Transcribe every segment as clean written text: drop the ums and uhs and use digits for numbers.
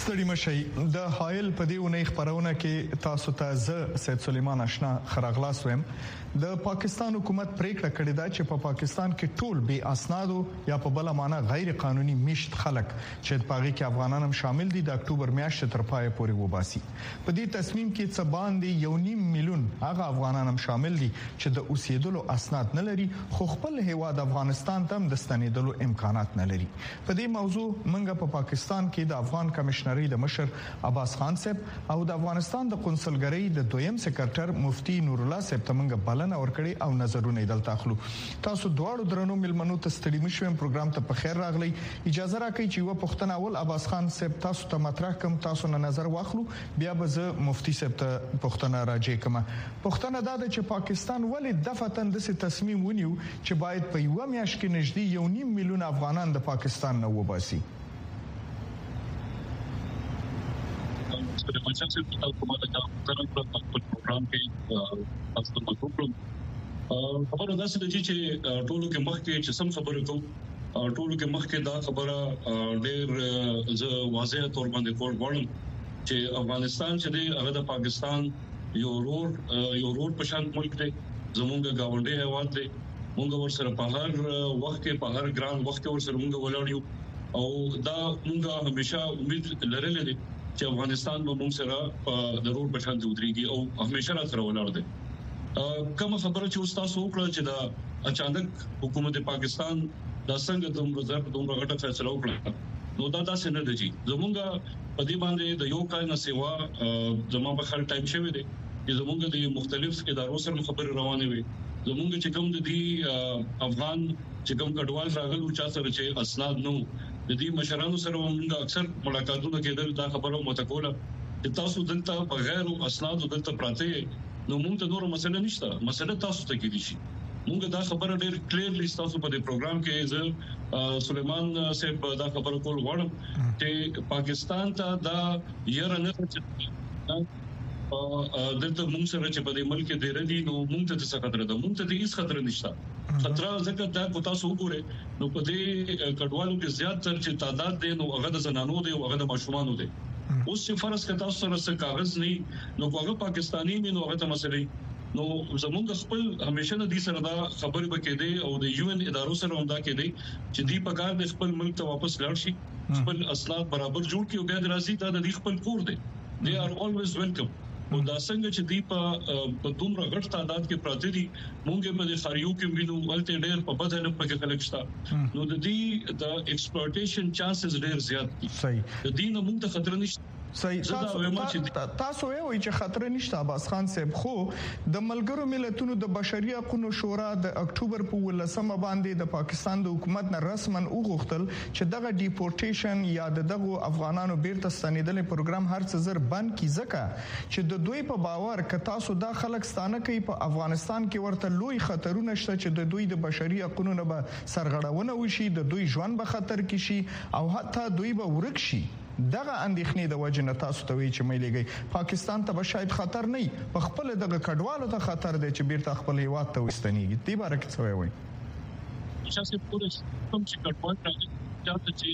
ستړي مشي د حایل په دی اونۍ خبرونه کې تاسو ته زه سید سلیمان آشنا خراغلاس ویم د پاکستان حکومت پریکړه کړې ده چې په پاکستان کې ټول بې اسنادو یا په بل معنا غیر قانوني میشت خلک چې په هغه کې افغانان هم شامل دي د اکتوبر میاشتې تر پای پورې وباسي. په دې تصمیم کې څه باندې 1.5 میلیون هغه افغانان هم شامل دي چې د اوسېدلو اسناد نه لري خو خپل هیواد افغانستان ته د ستنېدلو امکانات نه لري. په دې موضوع منګه په پاکستان کې د افغان کمشنري د مشر عباس خان صاحب او د افغانستان د قونسلګرۍ د دویم سکرټر مفتي نور الله صاحب ته منګه بلنه ورکړي او نظرونه دلته اخلو. تاسو دواړو درنو ملمنو ته ستړي مشوم پروګرام ته په خیر راغلی. اجازه راکړئ چې یو پښتنه اول عباس خان صاحب تاسو ته مطرح کوم تاسو نه نظر واخلو بیا به زه مفتي صاحب ته پښتنه راځي کوم. پښتنه دا ده چې پاکستان ولې دفتن د تصمیم ونیو چې باید په یو میاشت کې نږدې 1.5 میلیون افغانان د پاکستان نه وباسي. د مچان چې په حکومت کې ترنګ په پروګرام کې تاسو ته کوم خبره ده چې ټولو کې مخکې چې سم خبره کوم ټولو کې مخکې دا خبره ډېر ز واضح تور باندې کول غواړم چې افغانستان چې هغه د پاکستان یو رور په شان ملک دی زمونږ گاونډي هیواد دی مونږ ورسره په هر وخت کې په هر ګران وخت کې ورسره مونږ ولاړ یو او دا مونږ همیشه امید لرلې دي چې افغانستان به موږ سره په ضرور بشان ودرېږي او همیشه را سره ولاړ دی. کوم خبره چې استاد وکړه چې دا اچانک حکومت پاکستان د څنګه دومره غټه فیصله وکړه نو دا داسې نه دی زمونږ په دې باندې د یو کال نه سیوا زموږ په خل ټایم شوی دی چې زمونږ د مختلف ادارو سره خبرې روانې وي زمونږ چې کوم د دې افغان چې کوم کډوال راغلو چا سره چې اسناد نو د دې مشرانو سره موږ اکثر ملاقاتونه کېدل دا خبره متکوله چې تاسو دلته بغیر اسناد دلته پراته نو موږ ته نور مسله نشته مسله تاسو ته کې دي شي موږ دا خبره ډېر کلیرلی تاسو په دې پروګرام کې زه سلیمان صاحب دا خبره کول غواړم چې پاکستان ته دا یره نه چې دلته موږ سره چې په دې ملک کې ډېر دي نو موږ ته څه خطر ده موږ ته هیڅ خطر نشته خطر ځکه دا کو تاسو وګورئ نو په دې کډوالو کې زیات تر چې تعداد دی نو هغه د زنانو دی او هغه د ماشومانو دی اوس چې فرض کړه تاسو سره څه کاغذ نه نو هغه پاکستانی نو هغه ته مسلې نو زمونږ خپل همیشه د دې سره دا خبرې وکړي او د یو ان ادارو سره هم دا کېدی چې دی په کار د خپل ملک ته واپس لاړ شي خپل اسناد برابر جوړ کړي او بیا دراسي دا د خپل کور دی they are always welcome او دا څنګه چې دی په دومره غټ تعداد کې پراته دي مونږ په خاریو کې وینو ولته ډېر په بدل په خلک شته نو د دې د ایکسپلویټیشن چانسز ډېر زیات دي صحیح د دې نه مونږ ته خطر نشته صحیح تاسو وایئ چې خطر نشته عباس خان صاحب خو د ملګرو ملتونو د بشري حقوقو شورا د اکتوبر په 18 باندې د پاکستان د حکومت نه رسماً وغوښتل چې دغه ډیپورټیشن یا دغه افغانانو بیرته ستنېدل پروګرام هر څه زر بند کی ځکه چې د دوی په باور ک تاسو دا خلک ستانه کوي په افغانستان کې ورته لوی خطرونه شته چې د دوی د بشري حقوقو نه به سرغړونه وشي د دوی ژوند به خطر کې شي او حتی دوی به ورک شي دغه اندېښنې د وجه نه تاسو ته وی چې مې لګي پاکستان ته به شاید خطر نه په خپل دغه کډوالو ته خطر دی چې بیرته خپل هیواد ته وستنیږي دې باره کې څه وایي چې پوره کوم چې کډوال راځي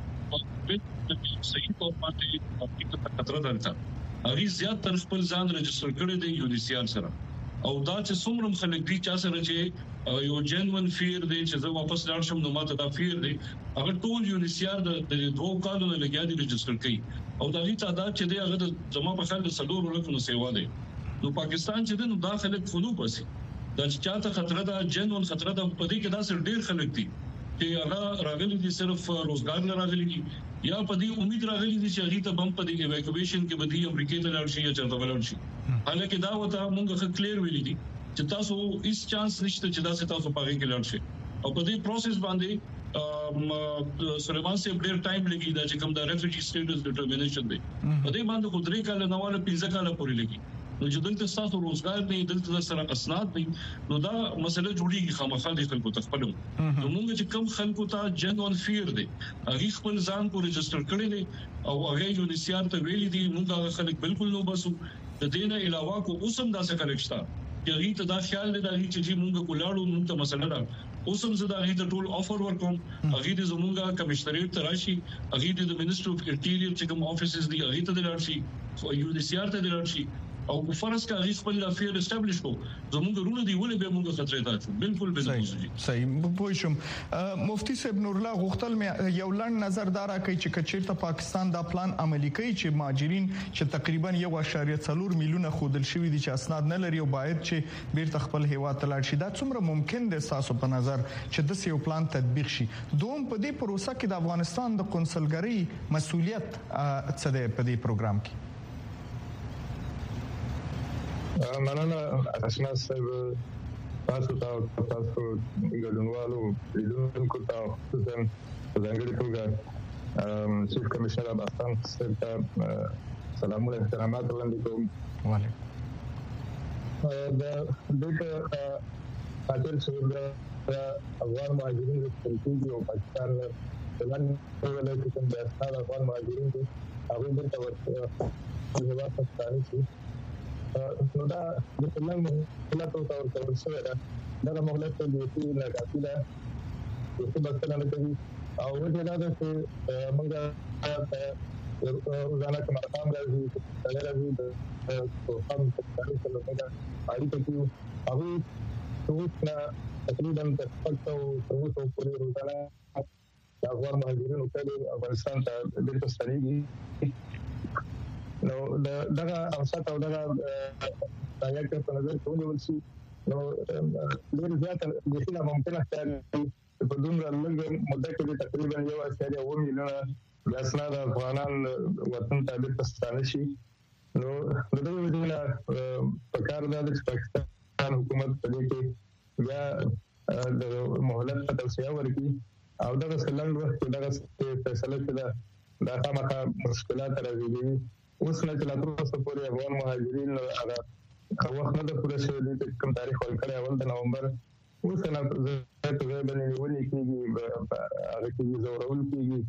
چې په صحیح تور باندې په خطر درته هغه زیات تر خپل ځان رجستر کړی دی یونیسیان سره او دا چې څومره خلک دي چا سره چې یو جنون فیر دی چې زه واپس لاړ شم نو ماته دا فیر دی هغه ټول یونیسیار د دوه کالونو لګیا دي رجستر کړي او دا هیڅ تعداد چې دی هغه د زما په خیال د سلور ورکو سیوا دی نو پاکستان چې دی نو دا خلک خلو بسي دا چې چاته خطر ده جنون خطر ده په دې کې دا سر ډیر خلک دي چې هغه راغلي دي صرف روزګار نه راغلي دي یا په دې امید راغلي دي چې هغه ته بم په دې ایواکویشن کې بدی امریکا ته لاړ شي یا چرته ولر شي حالکه دا وته مونږه کلیر ویلي دي چې تاسو هیڅ چانس نشته چې دا تاسو پاره کې لاړ شي او په دې پروسس باندې سلیمان سے ډیر ټایم لګي دا چې کوم دا ریفیوجی سټیټس ډیټرمینیشن دی په دې باندې خو درې کال نه والا 15 کال پورې لګي نو چې دلته تاسو روزګار نه دلته سره اسناد نه نو دا مسله جوړیږي خامخا د خلکو ته خپل نو موږ چې کم خلکو ته جنون فیر دی هغه خپل ځان کو رجستر کړی دی او هغه یونیسیار ته ویلي دي موږ هغه خلک بالکل نو بسو د دې نه علاوه کو اوسم داسې خلک شته چې هغه ته دا خیال دی چې موږ کولاړو موږ ته مسله ده اوسم زدا غي د ټول افر ورکوم غي د زمونږه کمشنریټ تراشي غي د منیسټر اف انټیریور چې کوم افیسز دی غي ته د لارشي او یو د سي آر ته د لارشي او په فرض کې غي خپل افیر اسټابلیش کو زمونږ رونه دی ولې به موږ خطرې ته شو بالکل به صحیح پوښوم مفتي صاحب نور الله غختل مې یو لړ نظردار کوي چې کچیرته پاکستان دا پلان عملی کوي چې مهاجرین چې تقریبا 1.4 میلیونه خودل شوی دي چې اسناد نه لري او باید چې بیرته خپل هیواد ته لاړ شي دا څومره ممکن دي تاسو په نظر چې د یو پلان تطبیق شي دوم په دې پروسه کې د افغانستان د قونسلګری مسؤلیت څه دی په دې پروګرام کې مننه آشنا صاحب تاسو ګډونوالو لیدونکو ته خصوصا په ځانګړي توګه چیف کمشنر افغانستان صاحب ته سلامونه احترامات وړاندې کوم وعلیکم د خاطر چې افغان مهاجرین د ترکیې او پاکستان ولن ولې کوم د افغان مهاجرین دي هغه د توګه د پاکستاني چې نو دا د پلان مهمه توګه ورکول شوې ده دا مهمه د دې نه کافي ده چې په څه نه کوي او وجه دا ده چې موږ روزانه کوم رقم راځي چې راځي د هم څه څه څه اړیکې کوي هغه څه تقریبا د خپل او پورې روزانه د افغان مهاجرینو په افغانستان ته د تستنیږي نو دغه اوسط او دغه تاګه په نظر کې ونیول شي نو ډېر زیات د شي ممکنه چې په دومره لږ مدته کې تقریبا 1.1 میلیونه د اسناد افغانان وطن ته بیرته ستانه شي نو د دې وجه په کار د پاکستان حکومت په دې کې بیا د مهلت په توسعه ورکړي او دغه سلنګ وخت دغه فیصله کړه دا خامخا مشکلات راځي اوس نه چې لا تر اوسه پورې افغان مهاجرین هغه وخت نه د پوره شوی د کوم تاریخ ورکړی اول د نومبر اوس نه زه ته باندې نیولې کېږي هغه کې زورول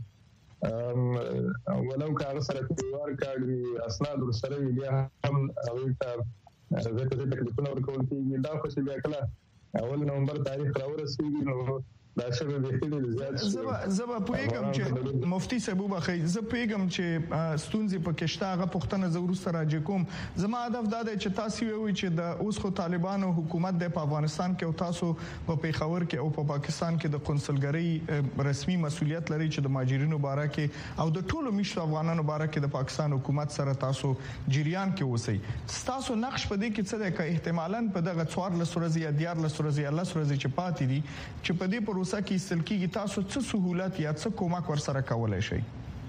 کېږي ولو که هغه سره پیوار کاږي اسناد ورسره بیا هم هغه ته زه ته تکلیفونه ورکول کېږي دا خو چې بیا کله اول نومبر تاریخ راورسېږي نو دا شبه به زیات زبا پویګم چې مفتي صاحب وبخي زه پویګم چې ستونزې په کشته هغه پښتنه زورو سره راځي کوم زما هدف دا دی چې تاسو وی چې د اوس خو طالبانو حکومت د افغانستان کې او تاسو په پیښور کې او په پاکستان کې د قونسلګری رسمي مسؤلیت لري چې د مهاجرینو باره کې او د ټولو میشتو افغانانو باره کې د پاکستان حکومت سره تاسو جریان کې اوسئ تاسو نقش په دې کې څه دی چې احتمالاً په دغه 14 ورځې یا 14 ورځې الله ورځې چې پاتې دي چې په دې پروسه کې استل کېږي تاسو څه سہولت یا څه کومک ورسره کولای شئ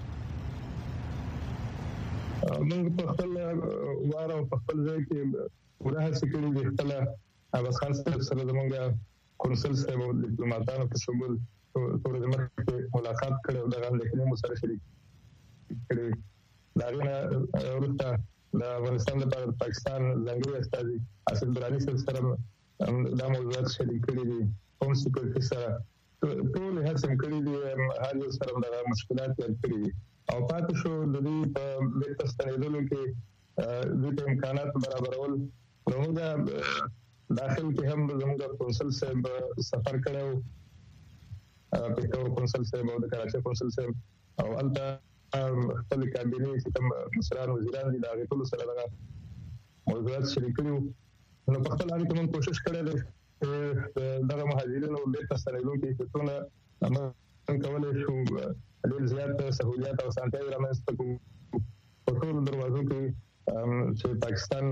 موږ په خپل واره په خپل ځای کې پوره هڅه کړې ده خپل افغان سره زموږ کونسل صاحب او ډیپلوماټانو په شمول ټول زموږ ملاقات کړو د غونډې مو سره شریک کړی دا غواړم ورته د افغانستان لپاره پاکستان ځانګړي استازي اسد برانی سره دا موضوعات شریک کړي دي هم سکیورټي سره ټول هڅه کړې دي هر یو سره د مشکلات کړي او پاتې شو د دې په بیرته ستنېدلو کې د امکانات برابرول نو موږ داخل کې هم زموږ کونسل صاحب سفر کړو پیښور کونسل صاحب او د کراچۍ کونسل صاحب او البته خپل کابینه چې کوم مشران وزیران دي دا ټول سره دغه موضوعات شریک کړو نو په خپل اړه کوم کوشش کړی دی دغه مهاجرینو بیرته ستنېدو کې څونه موږ کولای شو ډېر زیات سہولیات او اسانتیاوې رامنځته کړو په ټولو دروازو کې چې پاکستان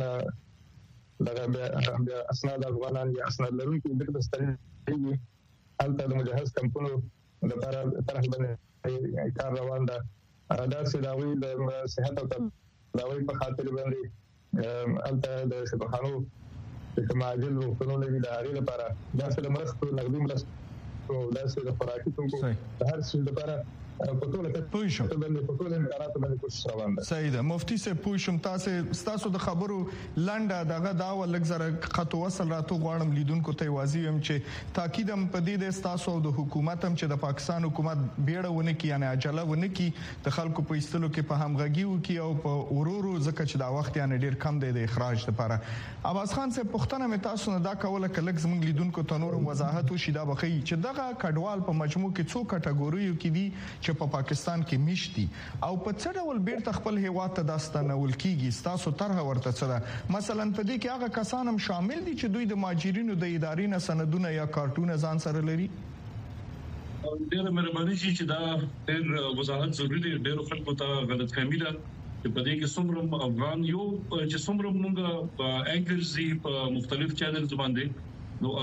دغه بیا اسناد افغانان یا اسناد لرونکي بیرته ستنېږي هلته د مجهز کمپونو لپاره طرح باندې کار روان ده داسې د هغوی د صحت او تداوۍ په خاطر باندې هلته د شفاخانو چې مهاجر روغتونونه دي د هغې لپاره داسې د مرستو نغدي مرستو داسې د خوراکي توکو د هر څه لپاره په ټول کې پوښښ په ټول امکانات باندې کوشش روان ده. صحیح ده مفتي سه پوښښم تاسو د خبرو لنډه دغه دا ولګزره خطو وصل راتو غواړم لیدونکو ته واضح هم چې تاکید هم پدې د تاسو د حکومت هم چې د پاکستان حکومت بیړهونه کی یعنی عجله ونه کی د خلکو په ایستلو کې په همغږي وکي او په ورورو ځکه چې دا وخت یعنی ډیر کم دی د اخراج لپاره. عباس خان صاحب پښتنه مې تاسو نه دا کوله کلک زموږ لیدونکو ته نور وضاحت وشي دا بخي چې دغه کډوال په مجموع کې څو کټګوریو کې دي چې په پاکستان کې میشتي او په څه ډول بیرته خپل هیواد ته داستانول کیږي تاسو طرح ورته څه ده مثلا په دې کې هغه کسان هم شامل دي چې دوی د ماجرینو د ادارې نه سندونه یا کارتونه ځان سره لري. ډېر مهرباني چې دا ډېر وضاحت ضروري دی. ډېر خلکو ته غلطفهمي ده چې په دې کې څومره افغان یو چې څومره موږ په انکرز په مختلف چینلز باندې نو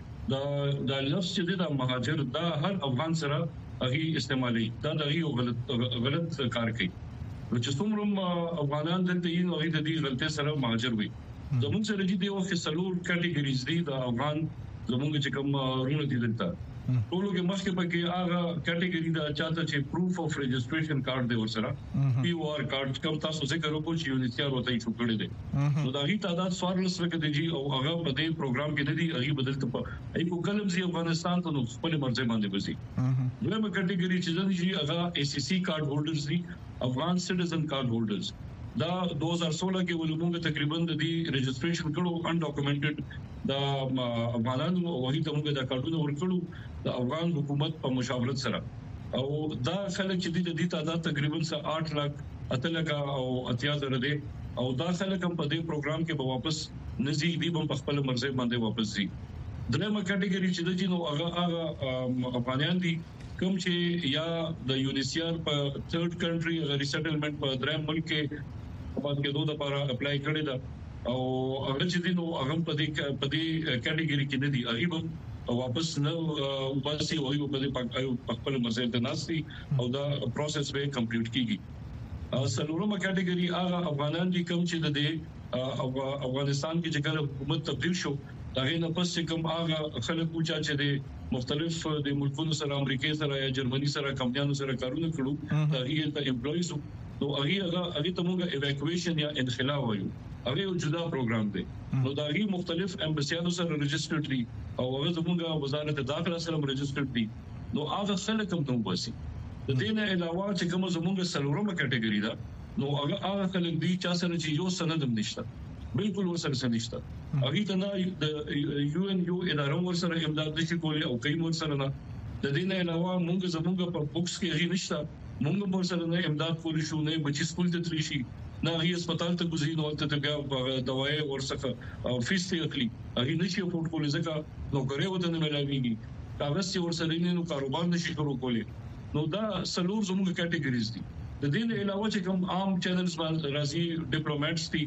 هغه دا لفظ چې دا مهاجر دا هر افغان سره هغه استعمالي دا یو غلط کار کوي. چې څومره افغانان دلته یې نو هغه د دې غلطي سره مهاجر وي. زموږ سره چې دی او فسلور کټګوریز دي د افغان زموږ چې کوم رونه دي دلته ټولو کې مخکې پکې هغه کټګوري دا چاته چې پروف اف رجسټریشن کارت دی ورسره پی او آر کارت کوم تاسو ذکر وکړو چې یونیسیار وته یې څوکړي دي نو دا هی تعداد 14 لکه دی او هغه په دې پروګرام کې د دې هغه بدلته په ایکو کلم زی افغانستان ته نو خپل مرزه باندې بزي دویمه کټګوري چې دی هغه ای سی سی کارت هولډرز دي افغان سټیزن کارت هولډرز دا 2016 کې ولومږه تقریبا د دې رجسټریشن کړو ان ډاکومنټډ دا افغانانو وਹੀ ته موږ دا کارتونه ورکړو د افغان حکومت په مشاورت سره او دا خلک چې د دې تعداد تقریبا 8 لک اتلګه او اتیا زره دي او دا خلک هم په دې پروګرام کې به واپس نزي دي په خپل مرزه باندې واپس دي. درېمه کټګوري چې د جنو هغه افغانان دي کوم چې یا د یونیسیار په ثird کنټری ریسټلمنٹ په درېم ملک کې په کې دوه لپاره اپلای کړی دا او هغه چې دي نو هغه په دې کټګوري کې نه دي هغه واپس نه وباسي او په خپل مرزه ته ناسي او دا پروسس به کمپلیټ کیږي. سلورمه کټګوري هغه افغانان دي کوم چې د افغانستان کې چې کله حکومت تبدیل شو دا نه پس کوم هغه خلک چې د مختلف د ملکونو سره امریکا سره یا جرمني سره کمپنیانو سره کارونه کړو دا هغه ته امپلویز نو هغه ته موږ ایواکویشن یا انخلا وایو هغه یو جدا پروګرام دی نو دا هغه مختلف امباسیانو سره رجسټرډ دي او هغه زموږ وزارت داخله سره رجسټرډ دي نو هغه خلک هم ته وباسي. د دې نه علاوه چې کوم زموږ سلورمه کټګوري ده نو هغه خلک دي چې سره چې یو سند هم نشته بالکل ورسره نشته هغه ته نه د یو ان یو ادارو ورسره امداد نشي کولای او کوي ورسره نه د دې نه علاوه موږ زموږ په بوکس کې هغه نشته موږ ورسره نه امداد کولی شو نه بچی سکول ته تللی شي نه هغه هسپتال ته ګوزي نو ته بیا دوايي ورڅخه او فیس ته اخلي هغه نشي افورد کولی ځکه نو غره وته نه ملاويږي هغه سي ورسره نه نو کاروبار نشي شروع کولی نو دا سلور زموږ کټګوریز دي. د دې نه علاوه چې کوم عام چینلز باندې راځي ډیپلوماټس دي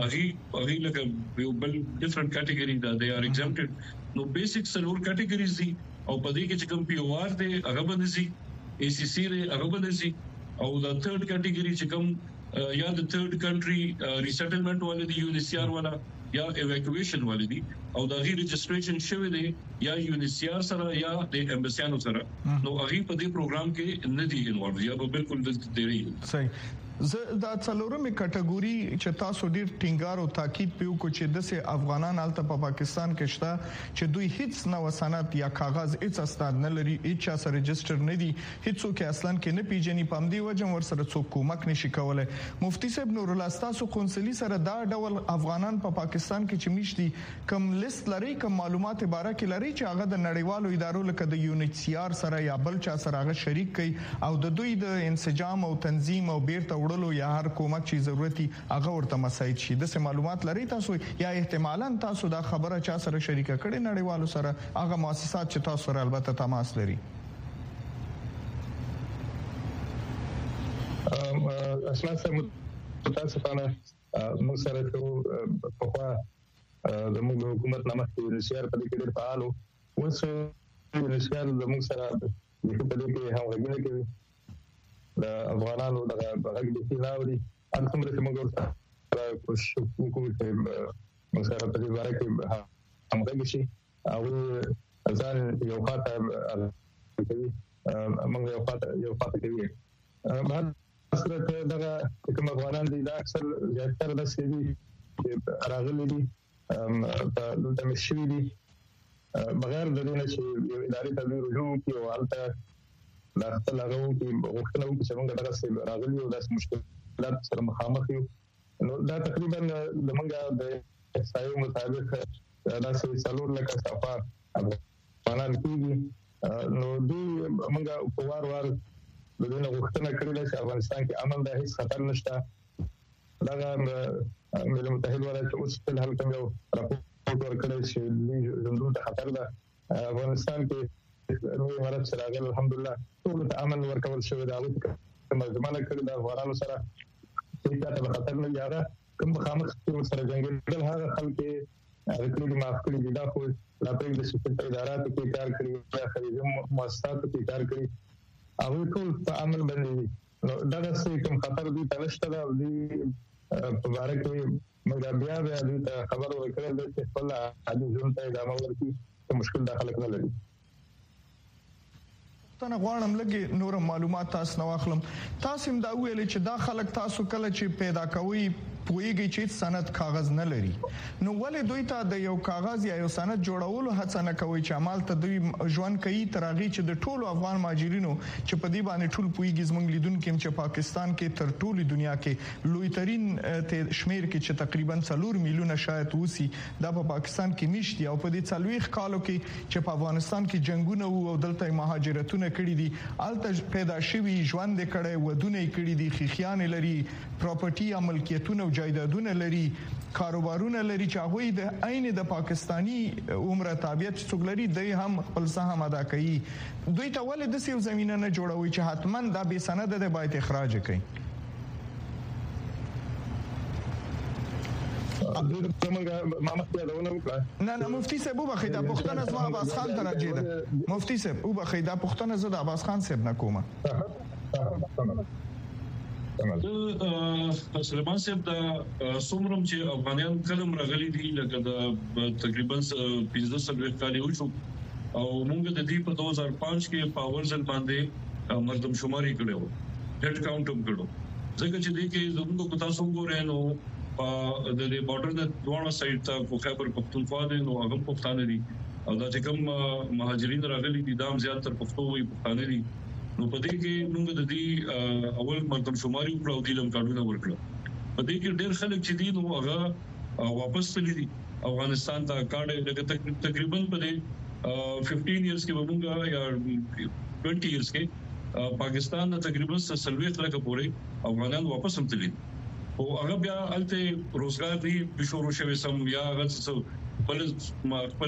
هغه لکه یو بل ډیفرنٹ کټګوري دا دي ار ایگزمپټډ نو بیسیک سلور کټګوریز دي او په دې کې چې کوم پی او آر دي هغه باندې سي ای سی سی ری هغه باندې سي او دا ثird کټګوري چې کوم یا د ثird کنټری ریسټلمنٹ والے دي یونیسیار والا یا ایواکویشن والے دي او دا غي رجسټریشن شوی دی یا یونیسیار سره یا د امباسیانو سره نو هغه په دې پروګرام کې نه دي انوالو یا بالکل د دې صحیح. زه دا څلورمه کټګوري چې تاسو ډیر ټینګار او تاکید پیو کو چې د سه افغانان الته په پاکستان کې شته چې دوی هیڅ نو سند یا کاغذ هیڅ استاد نه لري هیڅ سره رجسټر نه دي هیڅ کې اصلا کې نه پیژني پام دی وجه ور سره څوک کومک نشي کولای. مفتي صاحب نور الله تاسو قونسلي سره دا ډول افغانان په پاکستان کې چې میشتي کم لیست لري کم معلومات باره کې لري چې هغه د نړیوالو ادارو لکه د یونیسیار سره یا بل چا سره هغه شریک کوي او د دوی د انسجام او تنظیم او بیرته وړلو یا هر کومک چې ضرورتي هغه ورته مساعد شي د معلومات لري تاسو یا احتمالاً تاسو دا خبره چا سره شریکه کړي نړیوالو سره هغه مؤسسات چې تاسو سره البته تماس لري. اصلا سم تاسو ته موږ سره په خوا د موږ حکومت نامه یونیسیار په دې کې ډېر فعال وو اوس یونیسیار زموږ سره په دې کې همغږي کوي د افغانانو د غږ د تلاوري ان څومره چې موږ ورته کوشش وکړو چې موږ سره په دې باره کې همغږي شي او ځان یو خاطر کوي موږ یو پاتې کوي بعد سره دغه کوم افغانان دي دا اکثر زیاتره د سیدي راغلي دي د مشري دي بغیر د دې چې یو ادارې ته رجوع کوي او البته دا خپل هغه کې وختونه چې موږ دغه راغلي او داس مشکلات سره مخامخ یو نو دا تقریبا د موږ د احصایو مطابق دا څلور لکه صفه افغانان کېږي نو دوی موږ په وار د دې وختونه کړی چې افغانستان کې امن د هیڅ خطر نشته دا ملي متحده ولایت اوس په حال کې یو راپور ورکړی چې ژوندون ته خطر ده افغانستان کې نو امارات سره الحمدلله ټول ته امن ورکول شوی دا کومه زمانه کړی د افغانانو سره هیڅ ته خطر نه یاره کوم خامخ سره جنگیدل هغه خلک رکړي معاف کړي دا خو لا پرې د سپورت اداراتو کې کار کړی یا خریدو مؤسساتو کې کار کړی او ټول په عمل باندې دا څه کوم خطر دي تلشته دی په اړه کې موږ بیا د خبر ورکړل چې خپل عادي ژوند ته ادامه ورکړي مشکل داخله کړل تنه غواړم لګي نور معلومات تاسو نو اخلم تاسو هم دا ویل چې دا خلک تاسو کله چې پیدا کوي پویږي چې سند کاغذ نه لري نو ولې دوی ته د یو کاغذ یا یو سند جوړولو هڅه نه کوي چې عمل ته دوی ژوند کوي ترغی چې د ټولو افغان مهاجرینو چې په دې باندې ټول پویږي زموږ لیدونکو چې پاکستان کې تر ټولو دنیا کې لوی ترين شمیر کې چې تقریبا 4 میلیونه شاید وسی دا په پاکستان کې نشته او په دې 40 کالو کې چې په افغانستان کې جنگونه او دلته مهاجرتونه کړي دي الته پیدا شوی ژوند کړي ودونه کړي دي خيخيان لري پراپرټي ملکیتونه جایدادونه لري کاروبارونه لري چې هغه د عین د پاکستانی عمر تابعیت څوک لري د هم خپل سهم ادا کوي دوی ته ولې د سیو زمينه نه جوړوي چې حتما دا به سند ده باید اخراج کړي نه مفتي صاحب وبخښه دا پښتنه زما عباس خان ته راځي ده مفتي صاحب وبخښه دا پښتنه زما عباس خان صاحب نه کومه سلیمان صاحب دا څومره چې افغانان کلم راغلي دي لکه دا تقریبا 15 کال یو شو او موږ د دې په 2005 کې پاور ځل باندې مردم شماري کړو هډ کاونټ هم کړو ځکه چې دې کې زموږ کو تاسو وګورئ نو د دې بارډر د دوه سایډ ته کو خیبر پختونخوا دي نو هغه پښتانه دي او دا چې کوم مهاجرین راغلي دي دا زیات تر پښتو وي پښتانه دي نو په دې کې موږ د دې اول مردم شماري وکړو د لم کارونه ورکړو په دې کې ډېر خلک چې دي نو هغه واپس تللی دي افغانستان ته کارډ تقریبا په دې 15 ایئرز کې موږ یا 20 ایئرز کې پاکستان ته تقریبا 30 لک پورې افغانان واپس هم تللی او هغه بیا الته روزګار دی بشورو شوی سم یا هغه څه خپل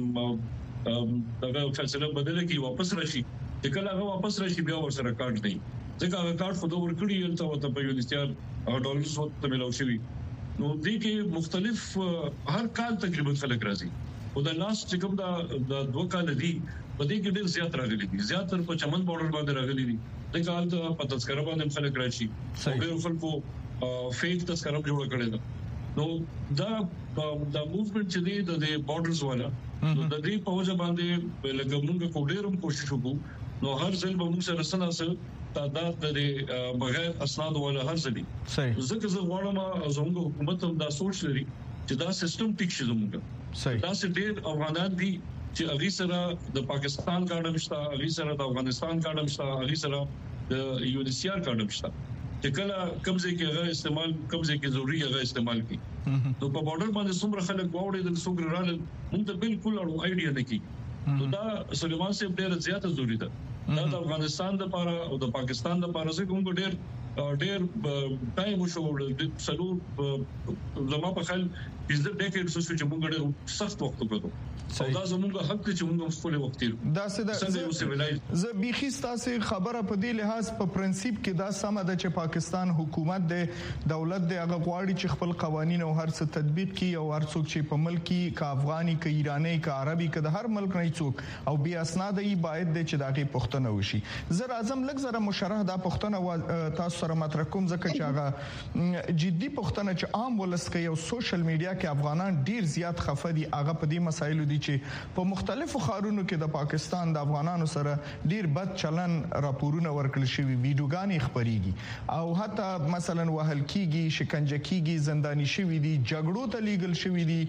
دغه فیصله بدله کی واپس راشي کله هغه واپس راشي بیا ورسره کارت نه ځکه هغه کارت خو دوه ورکړي ته په یو دستیار ډالر څو ملو شوی نو دې کې مختلف هر کال تقریبا خلک راځي او د لاست چې کوم دا 2 کال دي په دې کې ډېر زیات راغلي دي زیات تر په چمن بارډر باندې راغلي دي د کال په تذکره باندې خلک راشي او ډېر خلکو فیک تذکره جوړ کړي نو دا موومېنټ چې دی د بارډرز والا نو د دې په وجه باندې لکه موږ کوډیرم کوشش وکړو نو هر ځل به موږ سره سره تعداد د بغیر اسناد ولا هر ځل ځکه زه غواړم زموږ حکومت هم دا سوچ لري چې دا سیستم ټیک شي زموږ دا څه ډېر افغانان دي چې اغي سره د پاکستان کارت مشته اغي سره د افغانستان کارت مشته اغي سره د یو ډي سي آر کارت مشته چې کله قبضه کې هغه استعمال قبضه کې ضروري هغه استعمال کی نو په بارډر باندې څومره خلک واوړي د څومره رال موږ ته بالکل اړو آیډیا نه کی نو دا سلیمان صاحب ډېر زیاته ضروري ده دا د افغانستان لپاره او د پاکستان لپاره چې کوم ډېر ټایم وشو د څلور زما په خیال 15 ډیکېډز چې موږ ډېر سخت وخت وکړو او دا زموږ حق دی چې موږ خپل وخت تیر دا څه زه بيخي تاسو خبره په دې لحاظ په پرنسيپ کې دا سم ده چې پاکستان حکومت د دولت د هغه غواړي چې خپل قوانين او هر څه تطبیق کړي او هر څوک چې په ملکی کا افغاني کا ایراني کا عربي کا د هر ملک نه څوک او بیا اسناد یې باید د چې دغه پښتنه وشي زه اعظم لږ زره مشرح دا پښتنه تاسو سره مطرح کوم ځکه چې هغه جدي پوښتنه چې عام ولسکه یو سوشل میډیا کې افغانان ډیر زیات خفه دي هغه په دې مسایلو دي چې په مختلفو ښارونو کې د پاکستان د افغانانو سره ډیر بد چلن راپورونه ورکړل شوی ویډیوګانې خبريږي او حتی مثلا وهل کیږي شکنجه کیږي زنداني شوی دي جګړو ته لیګل شوی دي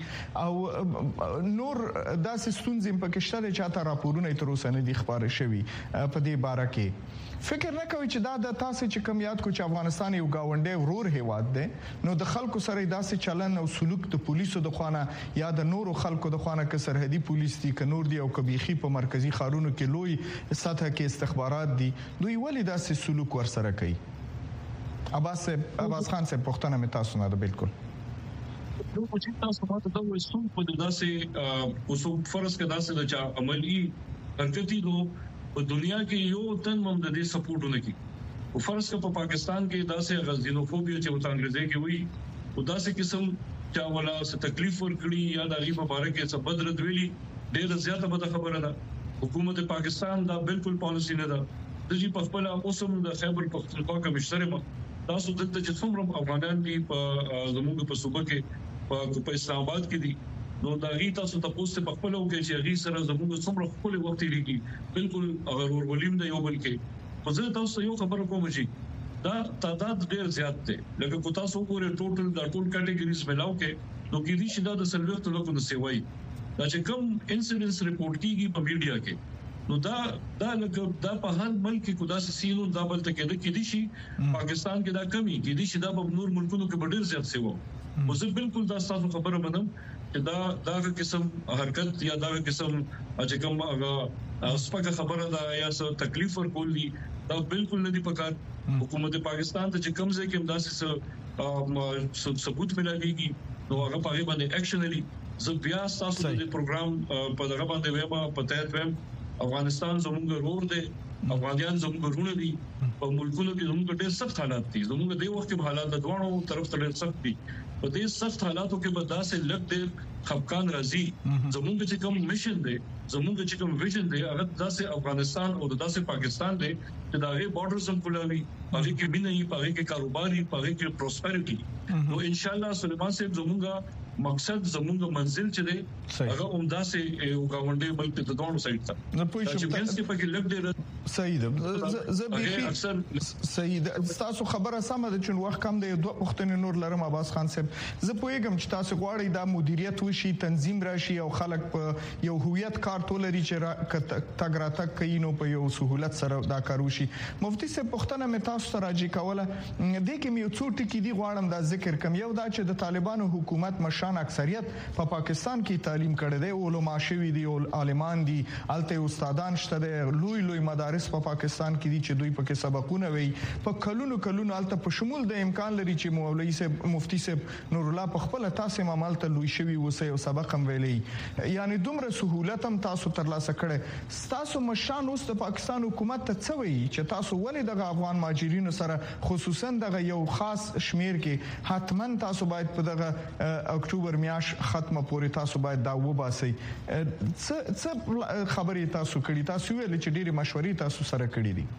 او نور داسې ستونزې په کې شته چې تاسو راپورونه تر اوسه نه دي خبره شوی په دې باره کې فکر نه کوي چې دا د تاسو چې کم یاد کو چې افغانستان یو گاونډي ورور هیواد دی نو د خلکو سره داسې چلن او سلوک د پولیسو د خوانه یا د نورو خلکو د خوانه کې سرحدي پولیس دي ک نور دي او کبيخي په مرکزی ښارونو کې لوی سطح کې استخبارات دي دوی ولې داسې سلوک ورسره کوي عباس خان سے پښتنه مې تاسو نه ده بالکل نو چې تاسو ماته دا وایي څو په داسې اوسو فرض کړه داسې د چا عملی حرکتي نو په دنیا کې یو تن هم د دې سپورټ نه کوي او فرض کړه په پاکستان کې داسې غزینوفوبیا چې وته انګریزي کې وي او داسې قسم چا ولا څه تکلیف ورکړي یا د غیب مبارک څه بدرد ویلي ډېر زیاته بده خبره ده حکومت پاکستان دا بالکل پالیسی نه ده د جی په خپل اوسم د خیبر پختونخوا کمشنر ما تاسو دلته چې څومره افغانان دي په زموږ په صوبه کې په اسلام آباد کې دي نو دا غي تاسو تاسو په خپل او کې چې غي سره زموږ څومره خپل وخت لري بالکل اگر ولیم د یو بل کې خو زه تاسو یو خبر کوم چې دا تعداد ډیر زیات دی لکه کو تاسو ګورئ ټوټل دا ټول کټګوریز ملاو کې نو کې دي چې دا د سلوخت لکه د سیوای دا چې کوم انسیډنس ریپورت کیږي په میډیا کې نو دا لکه دا په هر ملک کې کو دا سینو دا بل ته کې دي شي پاکستان کې دا کمی کې دي چې دا په نور ملکونو کې ډیر زیات سیو او زه بالکل دا تاسو خبره منم چې دا قسم حرکت یا دا قسم چې کوم هغه سپکه خبره ده یا څه تکلیف ورکول دي دا بالکل نه دی پکار حکومت پاکستان ته چې کوم ځای کې امداسي ثبوت ملایږي نو هغه په باندې اکشنلی زه بیا تاسو د پروګرام په دغه باندې ویم په تحت ویم افغانستان زموږ ورور دی افغانان زموږ ورونه دي په ملکونو کې زموږ ډېر سخت حالات دي زموږ د وخت په حالات د دوه طرف ته ډېر سخت دي په دې سخت حالاتو کې به داسې لګ دې خفقان راځي زموږ چې کوم میشن دی زموږ چې کوم ویژن دی هغه داسې افغانستان او داسې پاکستان دی چې دا غي بارډرز هم کولوي هغه کې بنئ هغه کې کاروباري هغه کې پروسپریټي نو ان شاء الله سلیمان صاحب زموږ مقصد زموږ منزل چې دی هغه عمداسه یو گاونډي بلکې د دوه سایډ ته نه پوه شم چې په کې لګ دی صحیح ده زه صحیح ده تاسو خبره سمه ده چې وخت کم دی دوه پښتنې نور لرم عباس خان صاحب زه پوهیږم چې تاسو غواړئ دا مدیریت وشي تنظیم راشي او خلک په یو هویت کار تولري چې تګ راتګ کوي نو په یو سہولت سره دا کار وشي مفتي صاحب پښتنه مې تاسو ته راځي کوله د کې یو څو ټکي دی غواړم دا ذکر کوم یو دا چې د طالبانو حکومت مشان اکثریت په پاکستان کې تعلیم کړي دي علما شوي دي او عالمان دي الته استادان شته دي لوی مدارس په پاکستان کې دي چې دوی پکې سبقونه وي په کلونو الته په شمول د امکان لري چې مولوی صاحب مفتي صاحب نور الله په خپل تاسو ماملته لوی شوي وسه او سبق هم ویلي یعنی دومره سہولت هم تاسو ترلاسه کړي تاسو مشان اوس د پاکستان حکومت ته څه وایي چې تاسو ولې د افغان مهاجرینو سره خصوصا د یو خاص شمیر کې حتما تاسو باید په دغه اکتوبر میاش ختمه پورې تاسو باید دا وباسي څه خبرې تاسو کړي تاسو ویل چې ډېری مشورې تاسو سره کړې دي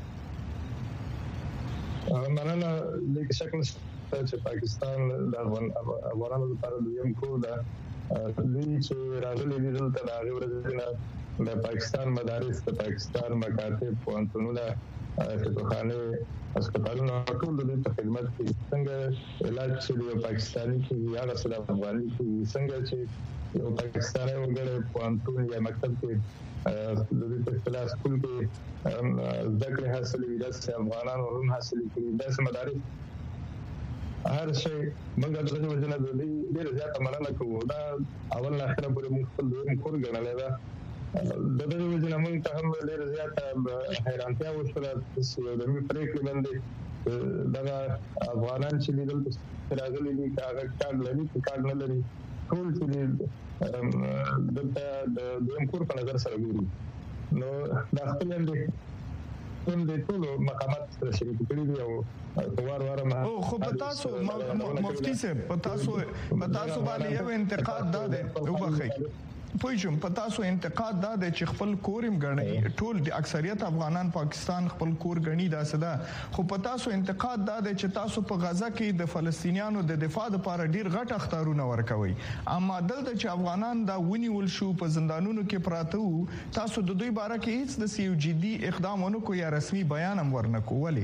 مننه لیک شکل چې پاکستان د افغانانو لپاره دویم کور ده دوی چې راغلي دي دلته د هغې ورځې نه د پاکستان مدارس د پاکستان مکاتب پوهنتونونه کتابخانې هسپتالونه ټول د دوی په خدمت کې څنګه علاج چې د پاکستاني کې هغه څه د افغاني کې څنګه چې یو پاکستاني وګړی پوهنتون یا مکتب کې د دې په خلاص سکول کې زده کړې حاصلې داسې افغانانو هم حاصلې کړي داسې مدارس هر شي موږ د دې وجه نه ډېر زیاته مننه کوو دا اول نه اخره پورې موږ خپل دویم کور ګڼلی ده د دې وجه نه موږ ته هم ډېر زیاته حیرانتیا وشوله چې د دې پرېکړې باندې دغه افغانان چې دي دلته راغلي دي که هغه کارډ لري که کارډ نه لري ټول چې دي دلته د دویم کور په نظر سره ګوري نو دا خپل د ټولو مقامات سره شریک کړي دي او واره خو په تاسو مفتي صاحب په تاسو باندې یو انتقاد ده وبخښئ پوجم پتا سو انتقاد دا د خپل کورم غني ټول د اکثریت افغانان پاکستان خپل کور غني دا صدا خو پتا سو انتقاد دا د چې تاسو په غزا کې د فلسطینیانو د دفاع لپاره ډیر غټ اختارونه ورکوي اما دلته چې افغانان دا ونیول شو په زندانونو کې پراته وو تاسو د دوی باره کې هیڅ د سیو جدي اقدامونو کو یا رسمي بیان هم ورنکو ولې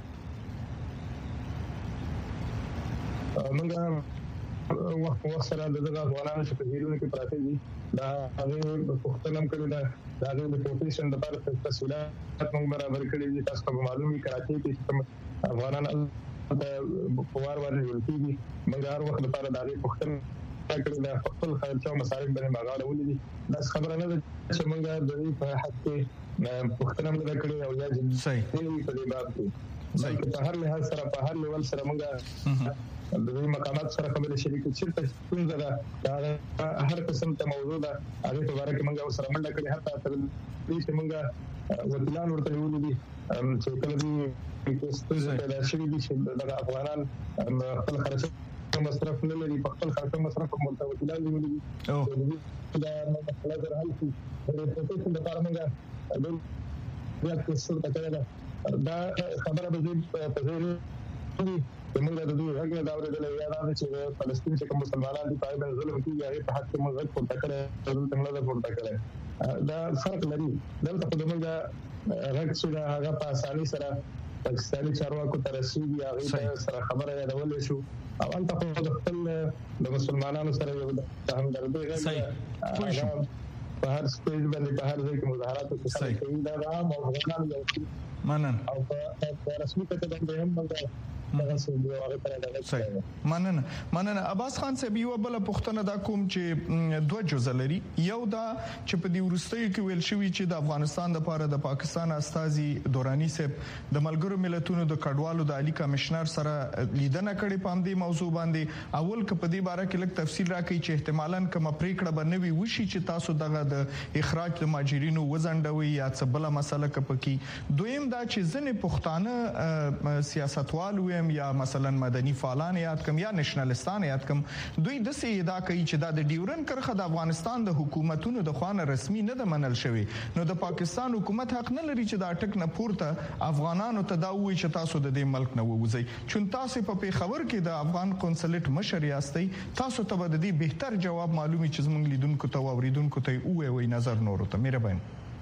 موږ سره دغه افغانانو چې په هیرونو کې پراته دي دا هغه پښتنم کړو دا هغه د پروفیشن د لپاره تسهیلات موږ برابر کړی دي تاسو ته معلومي کراچۍ کې چې افغانان د پوار باندې ولتي موږ هر وخت لپاره د هغه پښتن کړو دا خپل خرچه او مصارف باندې ماغاله ولې دا خبره نه ده چې موږ د دې په حق کې پښتنم نه کړی او یا صحیح په دې باب کې په هر لحاظ سره په هر لیول سره موږ د دې مقامات سره خبرې شریکې چې تاسو دا هر قسم ته موضوع ده هغه په اړه کې موږ سره منډه کړې هر تاسو دې چې موږ وکیلان ورته ویلي دي چې کله دې ستاسو ته شي دي چې د افغانان خپل خرچه مصرف نه لري په خپل خرچه مصرف کوم ته وکیلان دي دا مسله در حل شي د پروسس لپاره موږ بیا څه تکړه دا خبره به په ځای موږ د دوی هغه دا ورته یا دا چې فلسطین چې کوم مسلمانان دي پای باندې ظلم کوي هغه په حق کې موږ پورته کړو څنګه دا پورته کړو دا فرق لري دلته په موږ هغه چې هغه په اساني سره پاکستاني چارواکو ته رسیدي هغه سره خبره یادول شو او انت په خپل د مسلمانانو سره یو د همدردي غږ په هر سټیج باندې په هر ځای کې مظاهرات کوي دا عام او افغانان منن او په رسمي توګه باندې هم مننه عباس خان صاحب یو بل پښتنه دا کوم چې دوه جزء لري یو دا چې په دې ورستۍ کې ویل شوی چې د افغانستان لپاره د پاکستان استازي دوراني صاحب د ملګرو ملتونو د کډوالو د عالی کمشنر سره لیدنه کړې پام دې موضوع باندې اول ک په دې باره کې لږ تفصیل راکړي چې احتمالاً کوم پریکړه بنوي وشي چې تاسو دغه د اخراج د ماجرینو وزندوي یا څه بل مسله کپکی دویم دا چې ځنې پښتانه سیاستوال یا مثلا مدني فعالان یاد کم یا نېشنلستان یاد کم دوی د سې ادا کوي چې د ډیورن کرخه د افغانستان د حکومتونو د خوانه رسمي نه د منل شوی نو د پاکستان حکومت حق نه لري چې دا ټک نه پورته افغانانو ته دا وایي چې تاسو د دې ملک نه ووځئ چون تاسو په پیښور کې د افغان قونسلیت مشر یاستئ تاسو ته د دې بهتر جواب معلومي چې زموږ لیدونکو ته اوریدونکو ته وایي نظر نور ته مهربان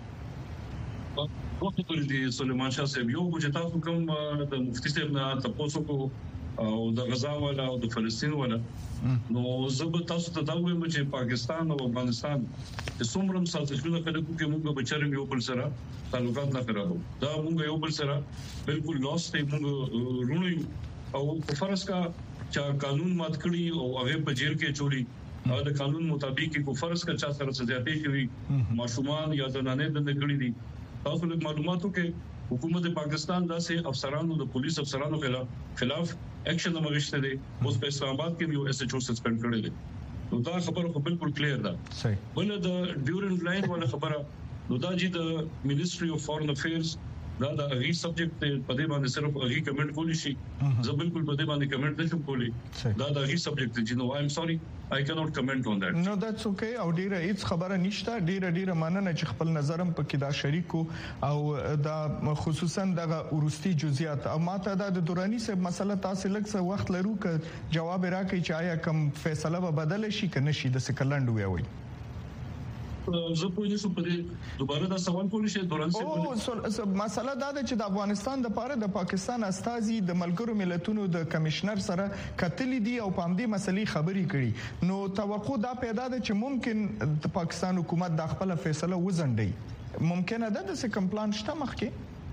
وخت پر دې سلیمان شاه صاحب یو چې تاسو کوم د مفتي صاحب نه تاسو کو او د غزا ولا او د فلسطین ولا نو زه به تاسو ته دا وایم چې پاکستان او افغانستان د څومره سازشونه کړي چې موږ به چرم یو بل سره تعلقات نه خرابو دا موږ یو بل سره بالکل لاس ته موږ رونی او په فرض کا چې قانون مات کړی او هغه په جیل کې چوری او د قانون مطابق کو فرض کا چا سره سزا کوي ماشومان یا زنانه د کړی دي تاسو له معلوماتو کې حکومت پاکستان داسې افسرانو د پولیس افسرانو خلاف اکشن مغشته دي اوس په اسلام آباد کې یو اس ایچ او سسپند کړی دی نو دا خبره خو بالکل کلیر ده صحیح بل د ډیورنت لاین ولا خبره نو دا چې د منیسټری اف فورن افیرز دا د اغي سبجیکټ په دې باندې صرف اغي کمنټ کولی شي زه بالکل په دې باندې کمنټ نشم کولی دا د اغي سبجیکټ دی نو آی ام سوري I cannot comment on that. No, that's okay. او ډیره هیڅ خبره نشته ډیره مننه چې خپل نظرم پکې دا شریکو او دا خصوصا دغه ورستي جزئیات او ماته دا د دوراني صاحب مسله تاسو لږ څه وخت لرو ک جواب راکړي چې آیا کوم فیصله به بدل شي کنه شي د سکلند وی زه په دې سو په دې دوباره دا سوال کولی شي دوران څه مسله دا ده چې د افغانستان د لپاره د پاکستان استازي د ملګرو ملتونو د کمشنر سره کتلې دي او پام دې مسلې خبري کړي نو توقع دا پیدا ده چې ممکن د پاکستان حکومت د خپل فیصله وزندي ممکن ده د څه کمپلان شته مخکې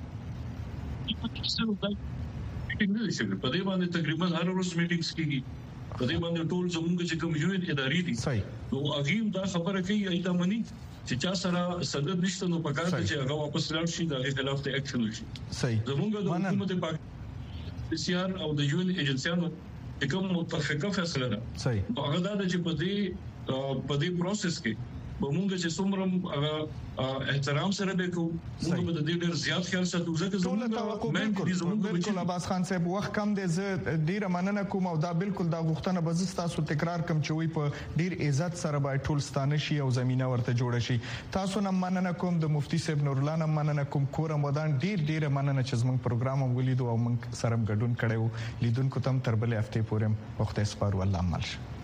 په دې باندې تقریبا هر ورځ میټینګز کیږي په دې باندې ټول زموږ چې کوم یو ادارې دي نو هغه دا خبره کوي ایته مني چې چا سره صدد نشته نو پکار چې هغه واپس لاړ شي د خلاف ته اکشن وشي صحیح زموږ د حکومت پاکستان او د یو ان ایجنسیانو کوم متفقه فیصله ده صحیح هغه دا چې په دې پروسس کې به موږ چې څومره احترام سره به کوو موږ به د دې ډېر زیات خیال ساتو ځکه زموږ بالکل عباس خان صاحب وخت کم دی زه ډیره مننه کوم او دا بالکل دا غوښتنه به زه تاسو تکرار کوم چې وي په ډیر عزت سره به ټول ستانه شي او زمينه ورته جوړ شي. تاسو نه مننه کوم د مفتي صاحب نور الله نه مننه کوم کورم ودان ډیر مننه چې زموږ پروګرام ولیدو او موږ سره ګډون کړو. لیدونکو تم تر بلې هفته پورې وخت اسپارو الله مل.